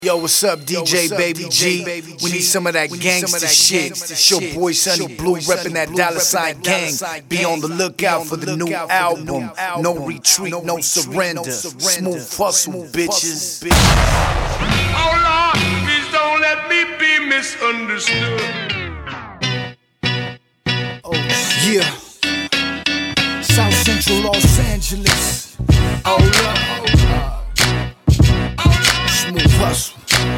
Yo, what's up, DJ Baby G? We need some of that gangsta shit. It's your boy Sonny Blue reppin' that $sign gang. Be on the lookout for the new album. No retreat, no surrender. Smooth hustle, bitches. Oh Lord, please don't let me be misunderstood. Oh yeah, South Central Los Angeles. Oh Lord. Smooth hustle.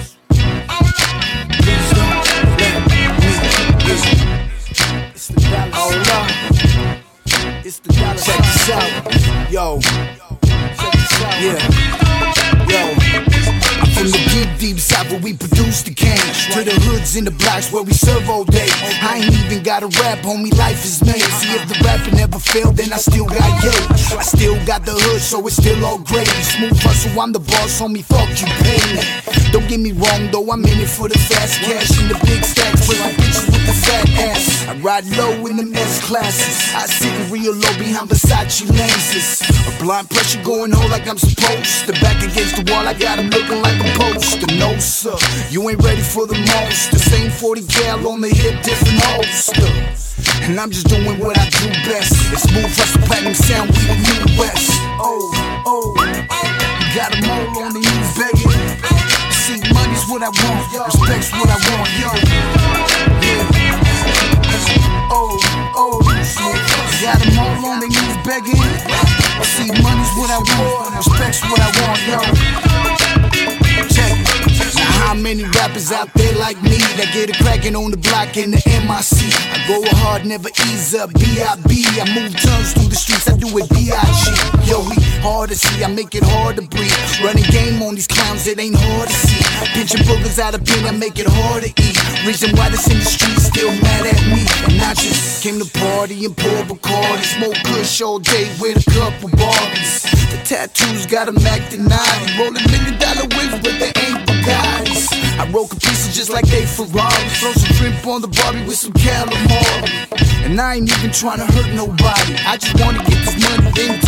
Please don't let me listen. It's the $. Oh Lord. It's the $. Check this out. Yo. Check this out. Yeah. Yo. I'm from the deep south where we produce the cane, to the hoods in the blocks where we serve all day. I ain't even gotta rap, homie, life is made. See, if the rapping never failed, then I still got yay. I still got the hood, so it's still all great. Smooth hustle, I'm the boss, homie, fuck you, pay me. Don't get me wrong, though, I'm in it for the fast cash and the big stacks for my bitches with the fat ass. I ride low in them S-classes, I sit real low behind Versace lenses. A blind pressure going home like I'm supposed to. Back against the wall, I got him looking like a poster. No, sir, you ain't ready for the most. The same 40 cal on the hip, different holster. And I'm just doing what I do best. It's smooth hustle, platinum sound, we the new West. Oh, got them all on the knees begging. See, money's what I want, respect's what I want, yo. Yeah. Oh, got them all on their knees begging. See, money's what I want, respect's what I want, yo. Check it. Now how many rappers out there like me that get it crackin' on the block in the MIC? I go hard, never ease up, B.I.B. I move tons through the streets, I do it B.I.G. Yo, we hard to see, I make it hard to breathe. Running game on these clowns, it ain't hard to see. Pinching boogers out of pen, I make it hard to eat. Reason why this in the streets still mad at me. And I just came to party and pour Bacardi, smoke kush all day with a couple Barbies. The tattoos got them acting naughty, rolling $1 million wigs, but they ain't Bugattis. I roll pieces just like they Ferrari, throw some shrimp on the Barbie with some calamari. And I ain't even trying to hurt nobody, I just wanna get this money, then